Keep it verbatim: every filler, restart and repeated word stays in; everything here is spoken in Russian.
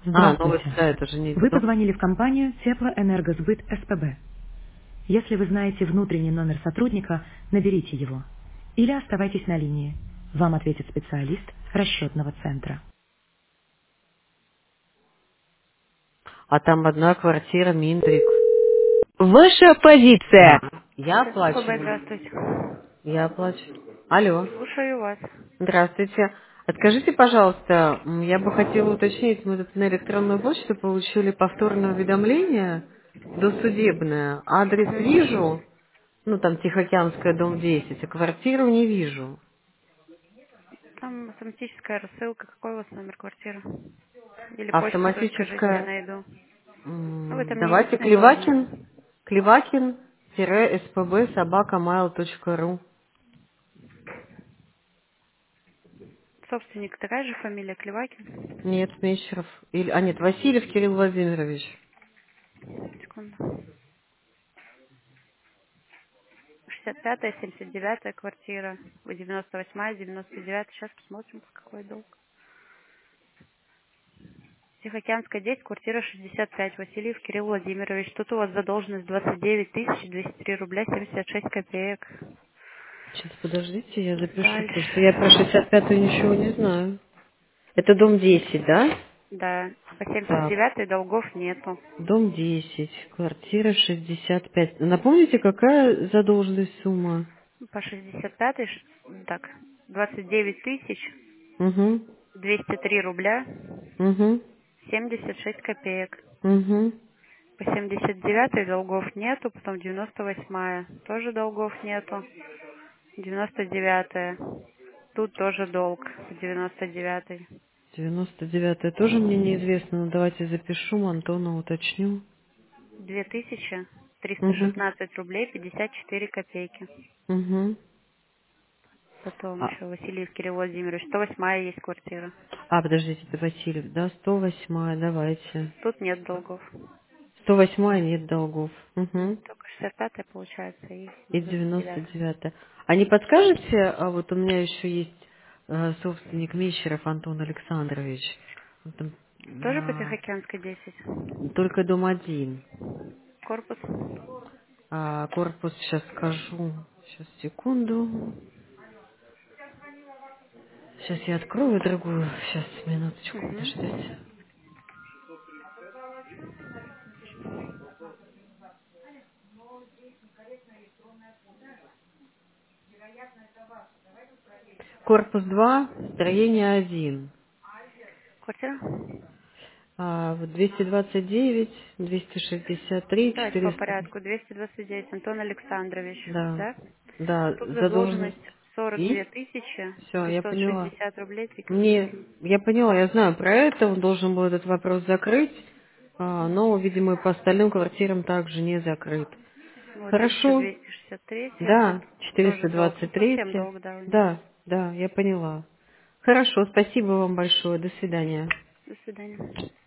А, новый Здравствуйте. сайт уже не Вы дом. позвонили в компанию Теплоэнергосбыт СПБ. Если вы знаете внутренний номер сотрудника, наберите его. Или оставайтесь на линии. Вам ответит специалист расчетного центра. А там одна квартира, Миндрик. Ваша Да. позиция. Я СПБ, оплачиваю. здравствуйте. Я оплачиваю. Алло. Слушаю вас. Здравствуйте. А скажите, пожалуйста, м, я бы хотела уточнить, мы тут на электронную почту получили повторное уведомление досудебное. Адрес Мгм. вижу, ну там Тихоокеанская, дом десять, а квартиру не вижу. Там автоматическая рассылка. Какой у вас номер квартиры? Или почту свою скажите, я Автоматическая. найду. Ну, вы М, там не Давайте единственный должны. Клевакин, Клевакин-спб собака mail точка ру. Собственник такая же фамилия, Клевакин? Нет, Мещеров. Или, а нет, Васильев Кирилл Владимирович. Секунду. шестьдесят пятая, семьдесят девятая квартира. Вы девяносто восьмая, девяносто девятая. Сейчас посмотрим, какой долг. Тихоокеанская десять, квартира шестьдесят пять. Васильев Кирилл Владимирович. Тут у вас задолженность двадцать девять тысяч двести три рубля семьдесят шесть копеек. Сейчас, подождите, я запишу, потому что я про Дальше. шестьдесят пятую ничего не знаю. Это дом десять, да? Да, по семьдесят Так, девятой долгов нету. дом десять, квартира шестьдесят пять. Напомните, какая задолженность сумма? По шестьдесят пятой, ш- так, двадцать девять тысяч Угу, двести три рубля угу, семьдесят шесть копеек. угу. По семьдесят девятой долгов нету, потом девяносто восьмая тоже долгов нету. девяносто девятая. Тут тоже долг по девяносто девятой. девяносто девятая тоже мне неизвестно, но давайте запишу, Антона уточню. две тысячи триста Угу, шестнадцать рублей пятьдесят четыре копейки. угу. Потом А, еще Васильев Кирилл Владимирович. сто восьмая есть квартира. а, подождите, это Васильев, да, сто восьмая, давайте. Тут нет долгов. Сто восьмая нет долгов. Угу. Только шестьдесят пятая получается и И девяносто девяносто девятая. девятая. А не подскажете, а вот у меня еще есть э, собственник Мещеров Антон Александрович. Он там, Тоже по а, Тихоокеанской десять. только дом один. Корпус. А, корпус сейчас скажу. Сейчас, секунду. Сейчас я открою другую. Сейчас, минуточку, подождите. Угу. Корпус два, строение один. Квартира? А, вот двести двадцать девять, двести шестьдесят три, Давайте по четыреста. порядку. двести двадцать девять. Антон Александрович. Да, Да? да, Тут задолженность. задолженность сорок две И? тысячи Все, я пятьсот поняла. шестьдесят рублей три Мне, копейки. я поняла, я знаю про это, он должен был этот вопрос закрыть, а, но, видимо, и по остальным квартирам также не закрыт. Вот Хорошо, тысяча двести шестьдесят три. Тут да, тоже четыреста долг. двадцать Ну, три. совсем долг, да, у него. Да, да, я поняла. Хорошо, спасибо вам большое, до свидания. До свидания.